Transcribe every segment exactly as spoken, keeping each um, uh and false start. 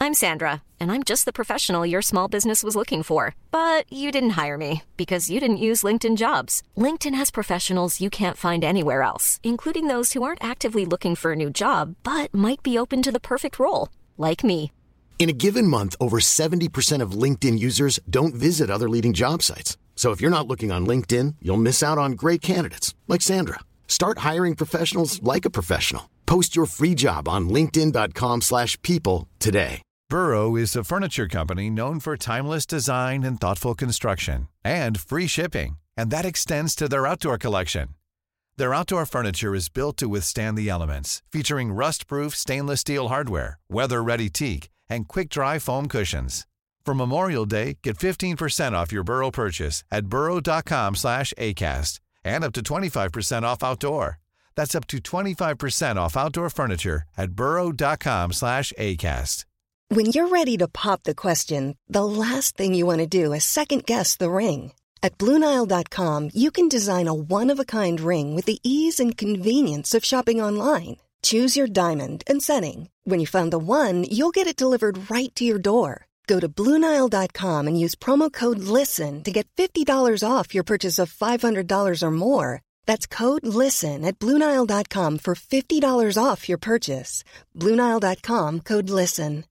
I'm Sandra, and I'm just the professional your small business was looking for. But you didn't hire me because you didn't use LinkedIn Jobs. LinkedIn has professionals you can't find anywhere else, including those who aren't actively looking for a new job, but might be open to the perfect role, like me. In a given month, over seventy percent of LinkedIn users don't visit other leading job sites. So if you're not looking on LinkedIn, you'll miss out on great candidates like Sandra. Start hiring professionals like a professional. Post your free job on linkedin dot com slash people today. Burrow is a furniture company known for timeless design and thoughtful construction and free shipping, and that extends to their outdoor collection. Their outdoor furniture is built to withstand the elements, featuring rust-proof stainless steel hardware, weather-ready teak, and quick-dry foam cushions. For Memorial Day, get fifteen percent off your Burrow purchase at burrow dot com slash acast and up to twenty-five percent off outdoor. That's up to twenty-five percent off outdoor furniture at burrow dot com slash acast. When you're ready to pop the question, the last thing you want to do is second-guess the ring. At Blue Nile dot com, you can design a one-of-a-kind ring with the ease and convenience of shopping online. Choose your diamond and setting. When you find the one, you'll get it delivered right to your door. Go to Blue Nile dot com and use promo code LISTEN to get fifty dollars off your purchase of five hundred dollars or more. That's code LISTEN at Blue Nile dot com for fifty dollars off your purchase. Blue Nile dot com, code LISTEN.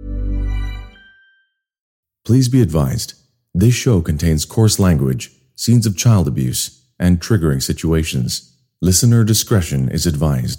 Please be advised, this show contains coarse language, scenes of child abuse, and triggering situations. Listener discretion is advised.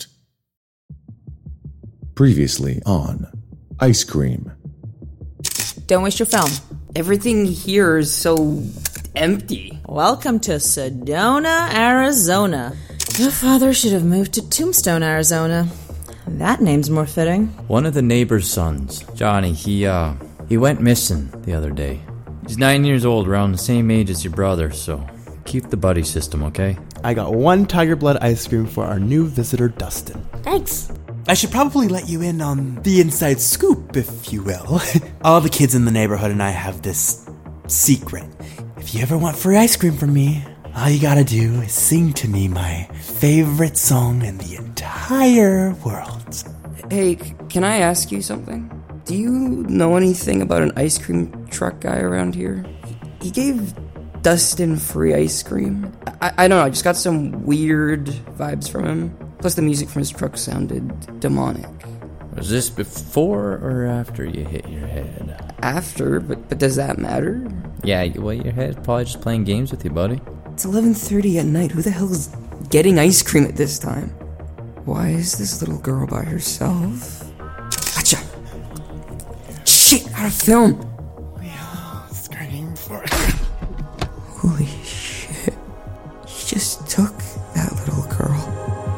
Previously on Ice Cream. Don't waste your film. Everything here is so empty. Welcome to Sedona, Arizona. Your father should have moved to Tombstone, Arizona. That name's more fitting. One of the neighbor's sons, Johnny, he, uh, he went missing the other day. He's nine years old, around the same age as your brother, so keep the buddy system, okay? I got one Tiger Blood ice cream for our new visitor, Dustin. Thanks. I should probably let you in on the inside scoop, if you will. All the kids in the neighborhood and I have this secret. If you ever want free ice cream from me, all you gotta do is sing to me my favorite song in the entire world. Hey, can I ask you something? Do you know anything about an ice cream truck guy around here? He gave Dustin free ice cream. I, I don't know, I just got some weird vibes from him. Plus the music from his truck sounded demonic. Was this before or after you hit your head? After, but but does that matter? Yeah, well, your head's probably just playing games with you, buddy. It's eleven thirty at night. Who the hell is getting ice cream at this time? Why is this little girl by herself? Gotcha! Shit, out of film! We all scream for it. Holy shit. He just took that little girl.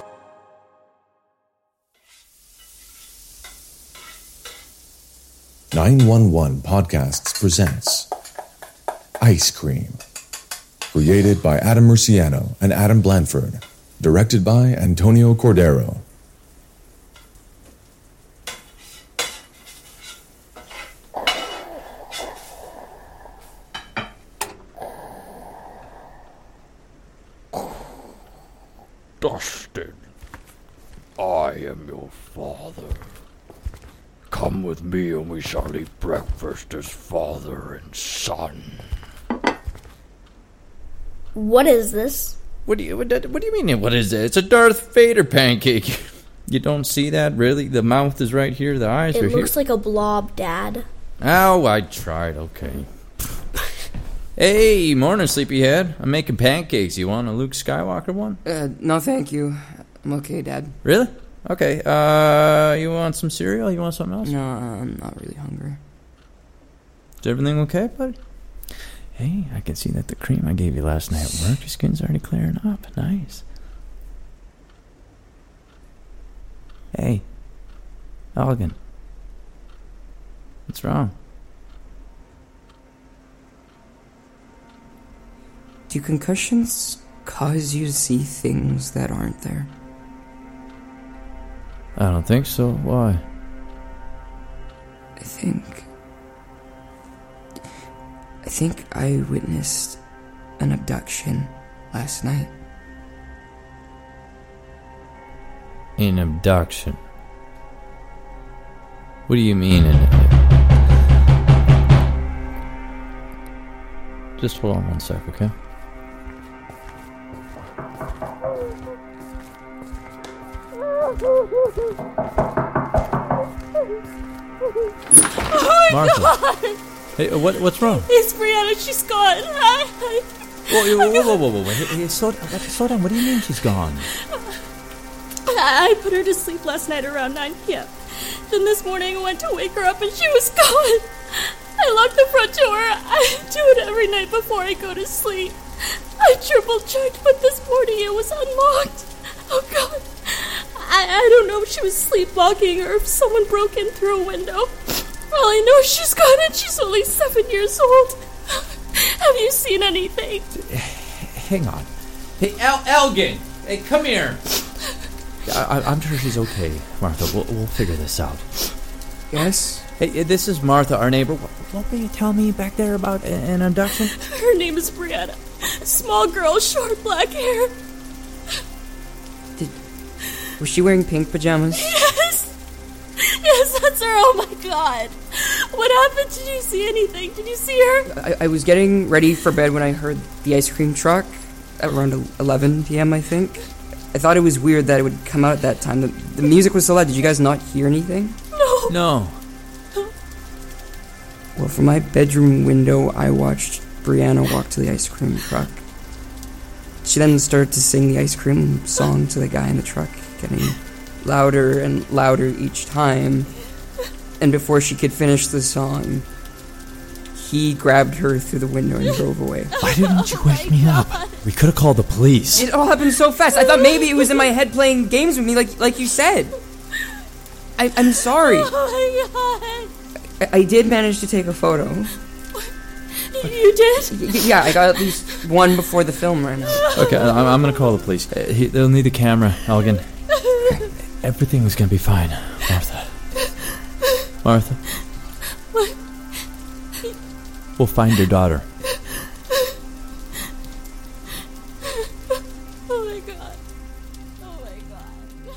nine one one Podcasts presents Ice Cream. Created by Adam Murciano and Adam Blanford. Directed by Antonio Cordero. Dustin, I am your father. Come with me and we shall eat breakfast as father and son. What is this? What do you what, what do you mean? What is it? It's a Darth Vader pancake. You don't see that, really? The mouth is right here. The eyes it are here. It looks like a blob, Dad. Oh, I tried. Okay. Hey, morning, sleepyhead. I'm making pancakes. You want a Luke Skywalker one? Uh, no, thank you. I'm okay, Dad. Really? Okay. Uh, you want some cereal? You want something else? No, I'm not really hungry. Is everything okay, buddy? Hey, I can see that the cream I gave you last night worked. Your skin's already clearing up. Nice. Hey, Elgin. What's wrong? Do concussions cause you to see things that aren't there? I don't think so. Why? I think... I think I witnessed an abduction last night. An abduction? What do you mean? An, Just hold on one sec, okay? Oh my Martha. God. Hey, what, what's wrong? It's Brianna. She's gone. I, I, Whoa, whoa, whoa, whoa, whoa, whoa, whoa. Hey, hey, slow, slow down. What do you mean she's gone? I put her to sleep last night around nine p.m. Then this morning I went to wake her up and she was gone. I locked the front door. I do it every night before I go to sleep. I triple checked, but this morning it was unlocked. Oh God. I, I don't know if she was sleepwalking or if someone broke in through a window. All I know is she's gone and she's only seven years old. Have you seen anything? Hang on. Hey, El- Elgin! Hey, come here! I- I'm sure she's okay, Martha. We'll, we'll figure this out. Yes? Hey, this is Martha, our neighbor. What were you telling me back there about an abduction? Her name is Brianna. Small girl, short black hair. Did, was she wearing pink pajamas? Yes! Yes, that's her. Oh my God. What happened? Did you see anything? Did you see her? I, I was getting ready for bed when I heard the ice cream truck at around eleven p.m., I think. I thought it was weird that it would come out at that time. The, the music was so loud. Did you guys not hear anything? No. No. Well, from my bedroom window, I watched Brianna walk to the ice cream truck. She then started to sing the ice cream song to the guy in the truck, getting louder and louder each time. And before she could finish the song, he grabbed her through the window and drove away. Why didn't you wake me up? We could have called the police. It all happened so fast. I thought maybe it was in my head playing games with me, like like you said. I, I'm sorry. Oh my God. I, I did manage to take a photo. You did? Y- yeah, I got at least one before the film ran out. Okay, I'm, I'm gonna call the police. Uh, he, they'll need the camera, Elgin. Everything was gonna be fine, Martha. Martha? What? We'll find your daughter. Oh my God. Oh my God.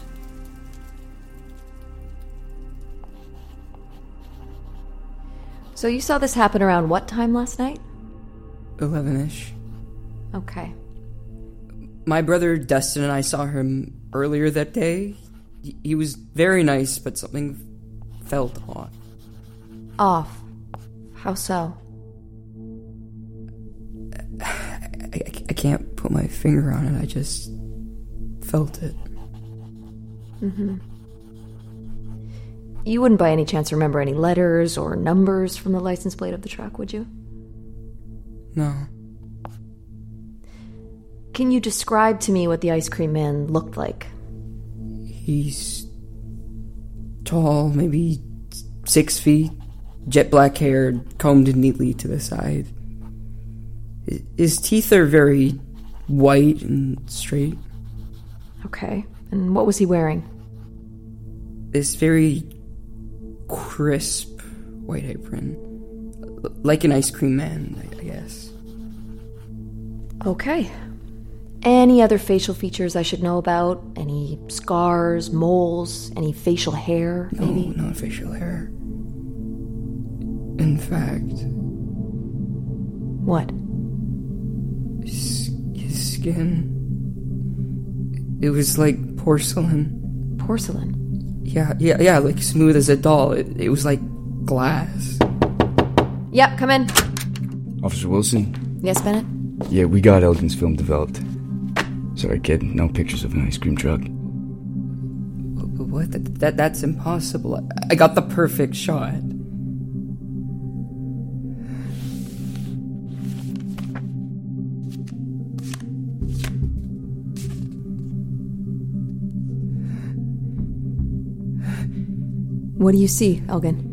So you saw this happen around what time last night? eleven-ish. Okay. My brother Dustin and I saw him earlier that day. He- He was very nice, but something felt off. Off. How so? I, I, I can't put my finger on it. I just felt it. Mm-hmm. You wouldn't by any chance remember any letters or numbers from the license plate of the truck, would you? No. Can you describe to me what the ice cream man looked like? He's tall, maybe six feet, jet black hair, combed neatly to the side. His teeth are very white and straight. Okay. And what was he wearing? This very crisp white apron. Like an ice cream man, I guess. Okay. Any other facial features I should know about? Any scars, moles, any facial hair, No, maybe? no facial hair. In fact... What? His, his skin... It was like porcelain. Porcelain? Yeah, yeah, yeah, like smooth as a doll. It, it was like glass. Yep, come in. Officer Wilson? Yes, Bennett? Yeah, we got Elgin's film developed. Sorry, kid, no pictures of an ice cream truck. What? That, that That's impossible. I, I got the perfect shot. What do you see, Elgin?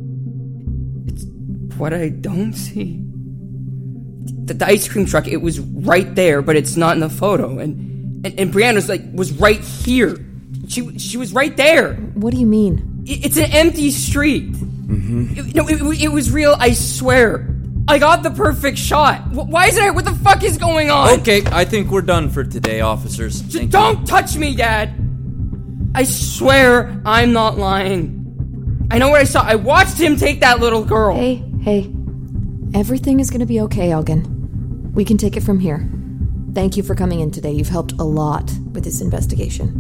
What I don't see. The, the ice cream truck, it was right there, but it's not in the photo. And and, and Brianna's like was right here. She she was right there. What do you mean? It, it's an empty street. Mm-hmm. It, no, it, it was real. I swear. I got the perfect shot. Wh- Why is it? What the fuck is going on? Okay, I think we're done for today, officers. Just Thank don't you. touch me, Dad. I swear I'm not lying. I know what I saw. I watched him take that little girl. Hey, hey. Everything is gonna be okay, Elgin. We can take it from here. Thank you for coming in today. You've helped a lot with this investigation.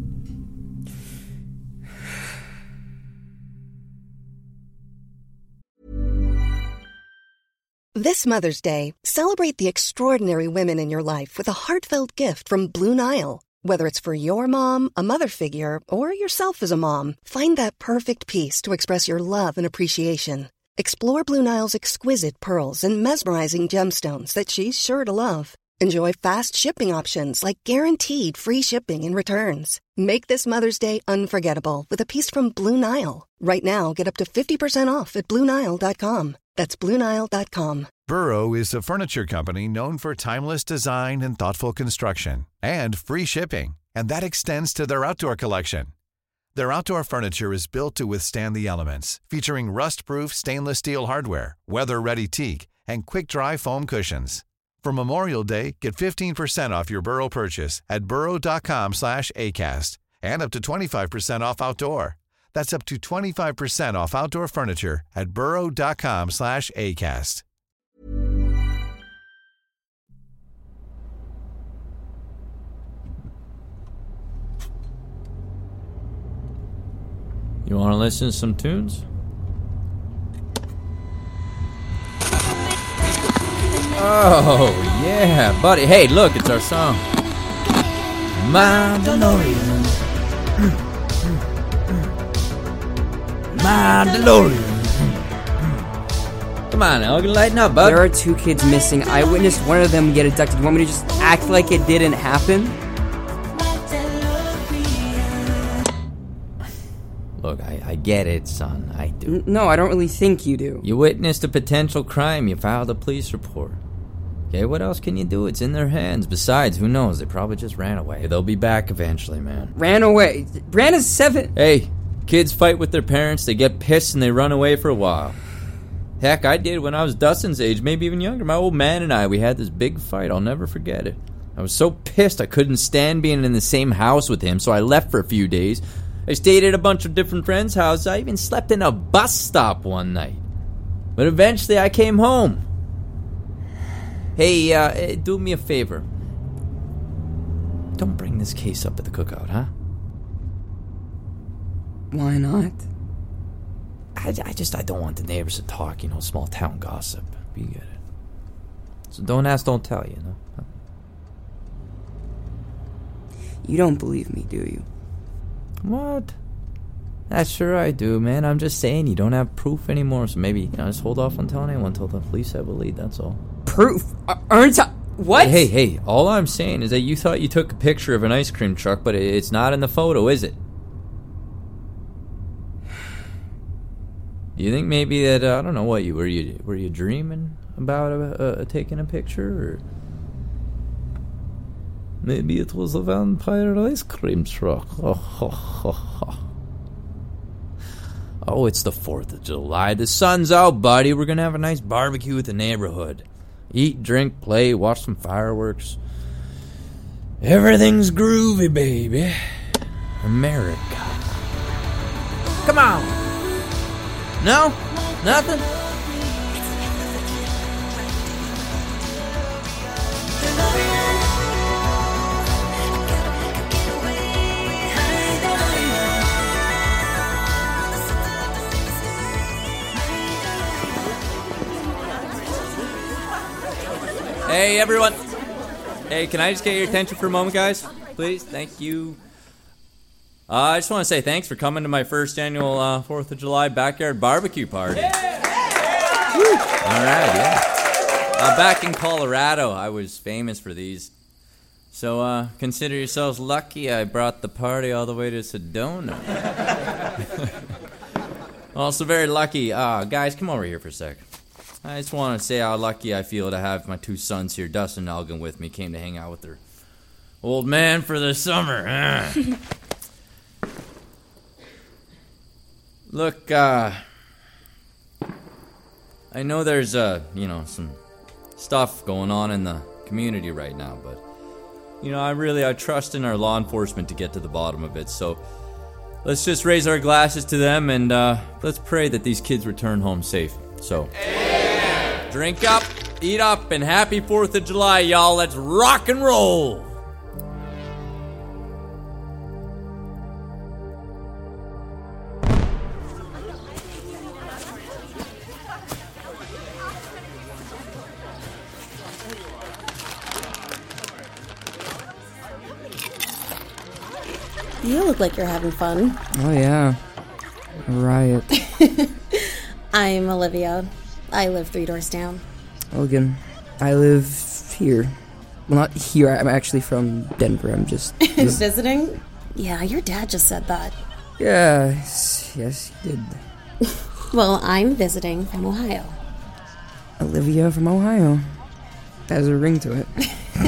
This Mother's Day, celebrate the extraordinary women in your life with a heartfelt gift from Blue Nile. Whether it's for your mom, a mother figure, or yourself as a mom, find that perfect piece to express your love and appreciation. Explore Blue Nile's exquisite pearls and mesmerizing gemstones that she's sure to love. Enjoy fast shipping options like guaranteed free shipping and returns. Make this Mother's Day unforgettable with a piece from Blue Nile. Right now, get up to fifty percent off at Blue Nile dot com. That's Blue Nile dot com. Burrow is a furniture company known for timeless design and thoughtful construction, and free shipping, and that extends to their outdoor collection. Their outdoor furniture is built to withstand the elements, featuring rust-proof stainless steel hardware, weather-ready teak, and quick-dry foam cushions. For Memorial Day, get fifteen percent off your Burrow purchase at burrow dot com slash acast, and up to twenty-five percent off outdoor. That's up to twenty-five percent off outdoor furniture at burrow dot com slash acast. You want to listen to some tunes? Oh, yeah, buddy. Hey, look, it's our song. My DeLorean. My DeLorean. Come on now, lighten up, bud. There are two kids missing. I witnessed one of them get abducted. You want me to just act like it didn't happen? Look, I, I get it, son. I do. No, I don't really think you do. You witnessed a potential crime. You filed a police report. Okay, what else can you do? It's in their hands. Besides, who knows? They probably just ran away. They'll be back eventually, man. Ran away? Brandon's seven. Hey, kids fight with their parents. They get pissed and they run away for a while. Heck, I did when I was Dustin's age, maybe even younger. My old man and I, we had this big fight. I'll never forget it. I was so pissed I couldn't stand being in the same house with him, so I left for a few days. I stayed at a bunch of different friends' houses. I even slept in a bus stop one night. But eventually I came home. Hey, uh, do me a favor. Don't bring this case up at the cookout, huh? Why not? I, I just, I don't want the neighbors to talk, you know, small town gossip. You get it. So don't ask, don't tell, you know? Huh? You don't believe me, do you? What? That's sure I do, man. I'm just saying you don't have proof anymore, so maybe, you know, just hold off on telling anyone until the police have a lead, that's all. Proof? Aren't I... What? Hey, hey, hey, all I'm saying is that you thought you took a picture of an ice cream truck, but it's not in the photo, is it? You think maybe that, uh, I don't know what, you were you were you dreaming about uh, uh, taking a picture, or... Maybe it was a vampire ice cream truck. Oh, ho, ho, ho. Oh, it's the fourth of July. The sun's out, buddy. We're going to have a nice barbecue with the neighborhood. Eat, drink, play, watch some fireworks. Everything's groovy, baby. America. Come on. No? Nothing? Hey, everyone. Hey, can I just get your attention for a moment, guys? Please? Thank you. Uh, I just want to say thanks for coming to my first annual uh, fourth of July backyard barbecue party. Yeah. All right, yeah. Uh, back in Colorado, I was famous for these. So uh, consider yourselves lucky I brought the party all the way to Sedona. Also very lucky. Uh, guys, come over here for a sec. I just want to say how lucky I feel to have my two sons here, Dustin and Elgin, with me. Came to hang out with their old man for the summer. Look, uh, I know there's, uh, you know, some stuff going on in the community right now, but, you know, I really, I trust in our law enforcement to get to the bottom of it, so let's just raise our glasses to them and, uh, let's pray that these kids return home safe. So, drink up. eat up, and happy fourth of July, y'all. Let's rock and roll. You look like you're having fun. Oh, yeah. A riot. I'm Olivia. I live three doors down. Logan, I live here. Well, not here. I'm actually from Denver. I'm just... just... Visiting? Yeah, your dad just said that. Yes, yes, he did. Well, I'm visiting from Ohio. Olivia from Ohio. That has a ring to it.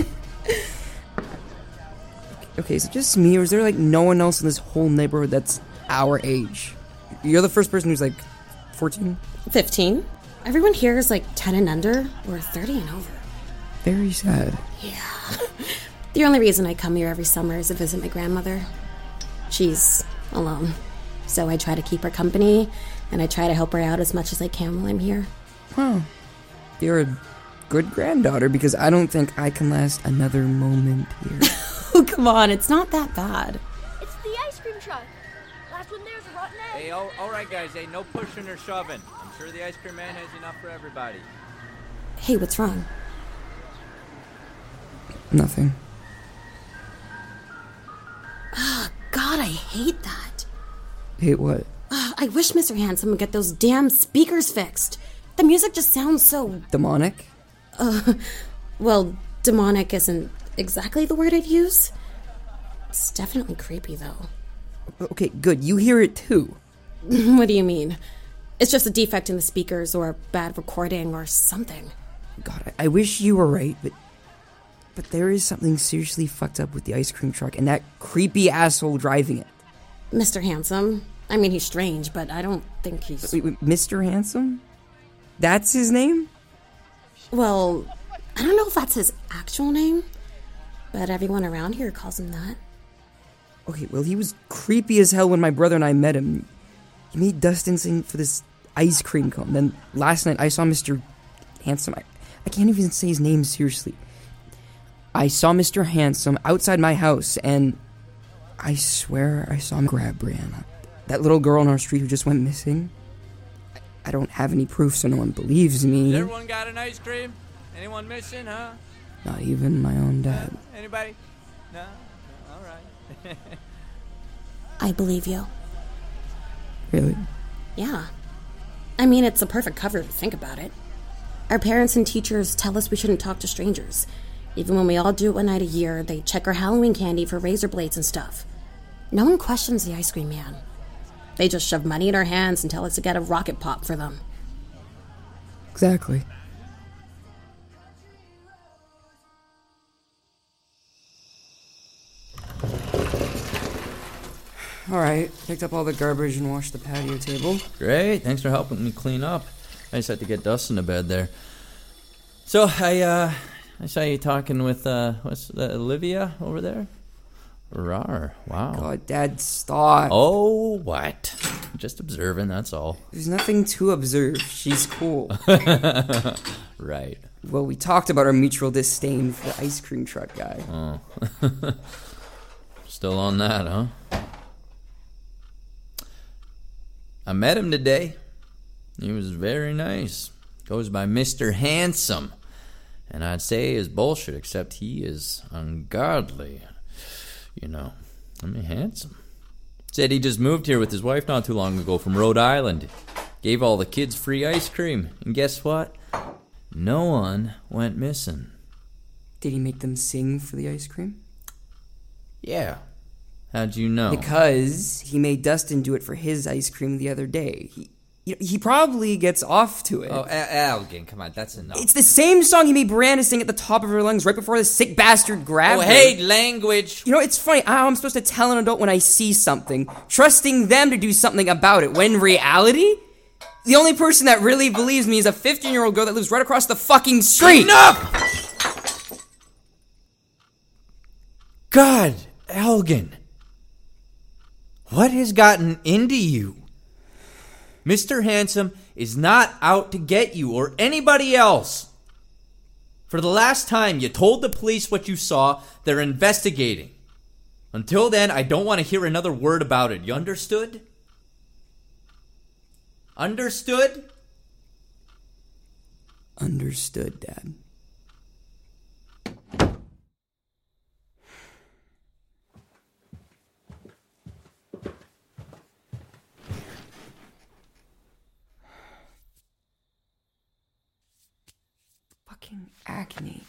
Okay, is it just me, or is there, like, no one else in this whole neighborhood that's our age? You're the first person who's, like, fourteen? fifteen. Everyone here is, like, ten and under, or thirty and over. Very sad. Yeah. The only reason I come here every summer is to visit my grandmother. She's alone. So I try to keep her company, and I try to help her out as much as I can while I'm here. Huh. You're a good granddaughter, because I don't think I can last another moment here. Oh, come on, it's not that bad. It's the ice cream truck. Last one there's a rotten egg. Hey, all, all right, guys. Hey, no pushing or shoving. I'm sure the ice cream man has enough for everybody. Hey, what's wrong? Nothing. Oh, God, I hate that. Hate what? Uh, I wish Mister Handsome would get those damn speakers fixed. The music just sounds so... Demonic? Uh, well, demonic isn't exactly the word I'd use. It's definitely creepy, though. Okay, good. You hear it, too. What do you mean? It's just a defect in the speakers or bad recording or something. God, I, I wish you were right, but... But there is something seriously fucked up with the ice cream truck and that creepy asshole driving it. Mister Handsome? I mean, he's strange, but I don't think he's... Wait, wait, Mister Handsome? That's his name? Well, I don't know if that's his actual name, but everyone around here calls him that. Okay, well, he was creepy as hell when my brother and I met him. He made Dustin sing for this ice cream cone. Then last night I saw Mister Handsome. I, I can't even say his name seriously. I saw Mister Handsome outside my house, and I swear I saw him grab Brianna, that little girl on our street who just went missing. I, I don't have any proof, so no one believes me. Has everyone got an ice cream? Anyone missing, huh? Not even my own dad. Uh, anybody? No? no? All right. I believe you. Really? Yeah. I mean, it's a perfect cover if you think about it. Our parents and teachers tell us we shouldn't talk to strangers. Even when we all do it one night a year, they check our Halloween candy for razor blades and stuff. No one questions the ice cream man. They just shove money in our hands and tell us to get a rocket pop for them. Exactly. Alright, picked up all the garbage and washed the patio table. Great, thanks for helping me clean up. I just had to get Dustin to bed there. So, I, uh... I saw you talking with, uh, what's that, Olivia over there? Rawr, wow. God, Dad, stop. Oh, what? Just observing, that's all. There's nothing to observe. She's cool. Right. Well, we talked about our mutual disdain for the ice cream truck guy. Oh. Still on that, huh? I met him today. He was very nice. Goes by Mister Handsome. And I'd say is bullshit, except he is ungodly. You know, I mean, handsome. Said he just moved here with his wife not too long ago from Rhode Island. Gave all the kids free ice cream. And guess what? No one went missing. Did he make them sing for the ice cream? Yeah. How'd you know? Because he made Dustin do it for his ice cream the other day. He... He probably gets off to it. Oh, Elgin, come on, that's enough. It's the same song he made Brianna sing at the top of her lungs right before the sick bastard grabbed oh, her. Oh, hey, language. You know, it's funny how I'm supposed to tell an adult when I see something, trusting them to do something about it, when in reality, the only person that really believes me is a fifteen-year-old girl that lives right across the fucking street. Enough! God, Elgin. What has gotten into you? Mister Handsome is not out to get you or anybody else. For the last time, you told the police what you saw. They're investigating. Until then, I don't want to hear another word about it. You understood? Understood? Understood, Dad. Fucking acne.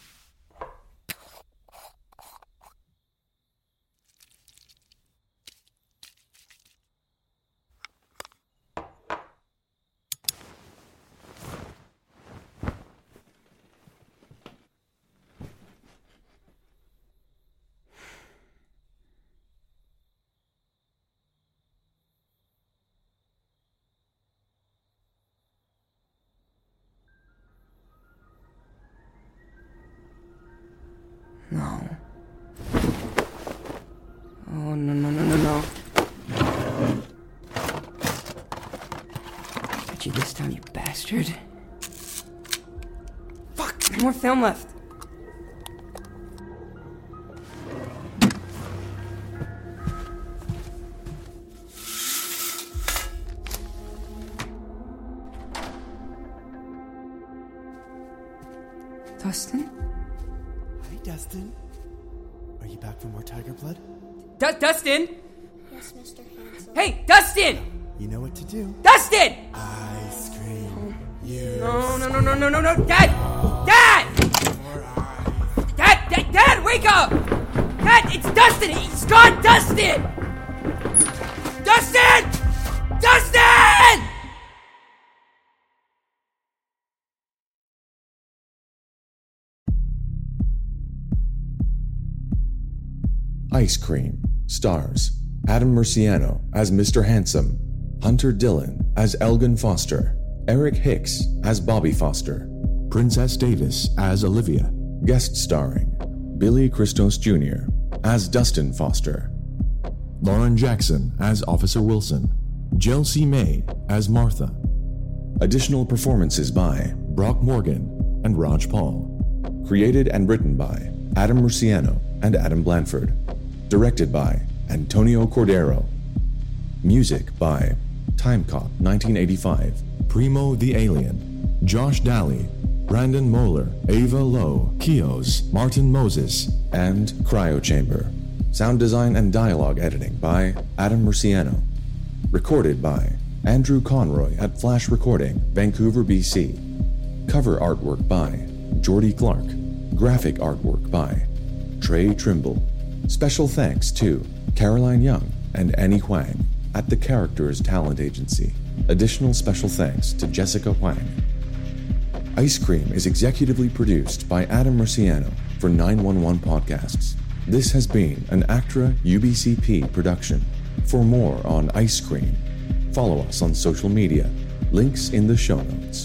No. Oh, no, no, no, no, no. Get you this time, you bastard. Fuck! No more film left. Dustin? Dustin? Are you back for more tiger blood? Du- Dustin? Yes, Mister Handsome. Hey, Dustin! You know what to do. Dustin! Ice cream. You. No, no, no, no, no, no, no, Dad! Dad! Dad, Dad, Dad, wake up! Dad, it's Dustin! He's gone, Dustin! Dustin! Dustin! Ice Cream stars Adam Murciano as Mister Handsome, Hunter Dillon as Elgin Foster, Eric Hicks as Bobby Foster, Princess Davis as Olivia, guest starring Billy Christos Junior as Dustin Foster, Lauren Jackson as Officer Wilson, Jill C. May as Martha. Additional performances by Brock Morgan and Raj Paul. Created and written by Adam Murciano and Adam Blanford. Directed by Antonio Cordero. Music by Timecop nineteen eighty-five, Primo the Alien, Josh Daly, Brandon Moeller, Ava Lowe, Kios, Martin Moses, and Cryo Chamber. Sound design and dialogue editing by Adam Murciano. Recorded by Andrew Conroy at Flash Recording, Vancouver, B C. Cover artwork by Jordy Clark. Graphic artwork by Trey Trimble. Special thanks to Caroline Young and Annie Huang at the Characters Talent Agency. Additional special thanks to Jessica Huang. Ice Cream is executively produced by Adam Murciano for nine one one Podcasts. This has been an ACTRA U B C P production. For more on Ice Cream, follow us on social media. Links in the show notes.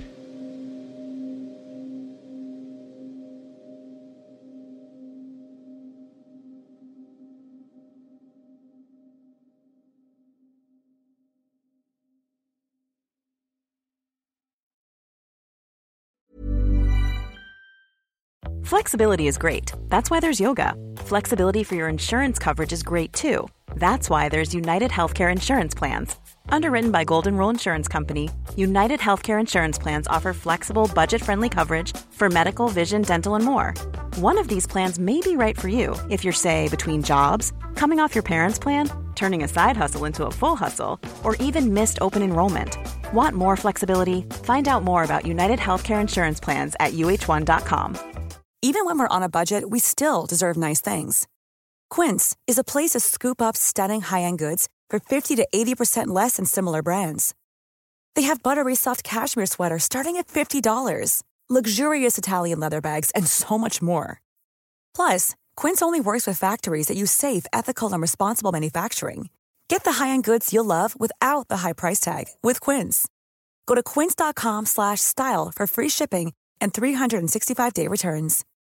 Flexibility is great. That's why there's yoga. Flexibility for your insurance coverage is great too. That's why there's United Healthcare Insurance Plans. Underwritten by Golden Rule Insurance Company, United Healthcare Insurance Plans offer flexible, budget-friendly coverage for medical, vision, dental, and more. One of these plans may be right for you if you're, say, between jobs, coming off your parents' plan, turning a side hustle into a full hustle, or even missed open enrollment. Want more flexibility? Find out more about United Healthcare Insurance Plans at U H one dot com. Even when we're on a budget, we still deserve nice things. Quince is a place to scoop up stunning high-end goods for fifty to eighty percent less than similar brands. They have buttery soft cashmere sweaters starting at fifty dollars, luxurious Italian leather bags, and so much more. Plus, Quince only works with factories that use safe, ethical, and responsible manufacturing. Get the high-end goods you'll love without the high price tag with Quince. Go to quince dot com slash style for free shipping and three sixty-five day returns.